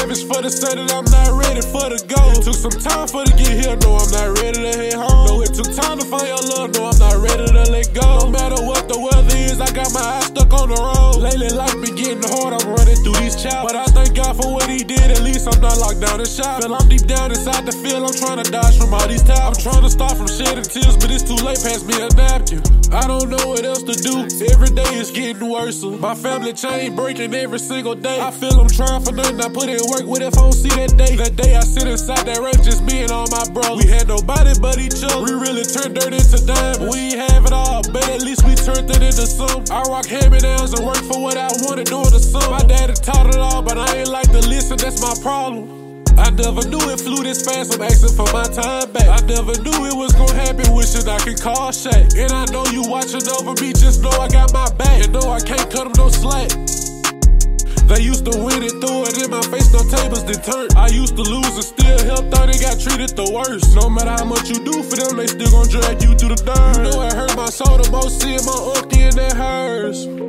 savage for to say that I'm not ready for the go. It took some time for to get here, no, I'm not ready to head home. No, it took time to find your love, no, I'm not ready to let go. No matter what the weather is, I got my eyes stuck on the road. Lately life been getting hard, I'm running through these chops. But I thank God for what he did, at least I'm not locked down and shot. Feel I'm deep down inside the field, I'm trying to dodge from all these towers. I'm trying to start from shedding tears, but it's too late, pass me a napkin. I don't know what else to do, every day it's getting worse. My family chain breaking every single day. I feel I'm trying for nothing, I put in work, what if I don't see that day? That day I sit inside that race, just me and all my brothers. We had nobody but each other, we really turned dirt into diamond. We ain't have it all, but at least we turned it into something. I rock hand-me-downs and work for what I wanted, doing the sum. My daddy taught it all, but I ain't like to listen, that's my problem. I never knew it flew this fast, I'm asking for my time back. I never knew it was gonna happen, wishing I could call Shaq. And I know you watching over me, just know I got my back. And know I can't cut them no slack. They used to win it, throw it in my face, no tables then turn. I used to lose and still help, thought they got treated the worst. No matter how much you do for them, they still gon' drag you through the dirt. You know it hurt my soul the most, seeing my uncle in that hers. Yeah,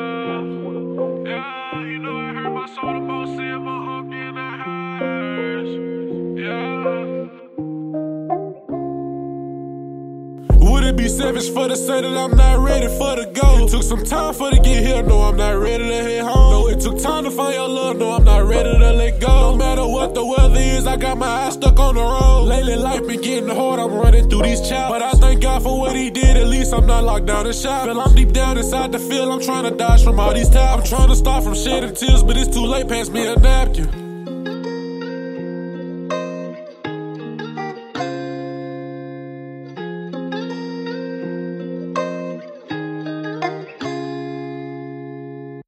you know it hurt my soul the most, seeing my uncle in that hers. Would it be savage for to say that I'm not ready for the go? It took some time for to get here, no, I'm not ready to head home. No, it took time to find your love, no, I'm not ready to let go. No matter what the weather is, I got my eyes stuck on the road. Lately life been getting hard, I'm running through these chops. But I thank God for what he did, at least I'm not locked down and shot. Feel I'm deep down inside the field, I'm trying to dodge from all these towers. I'm trying to start from shedding tears, but it's too late, pass me a napkin.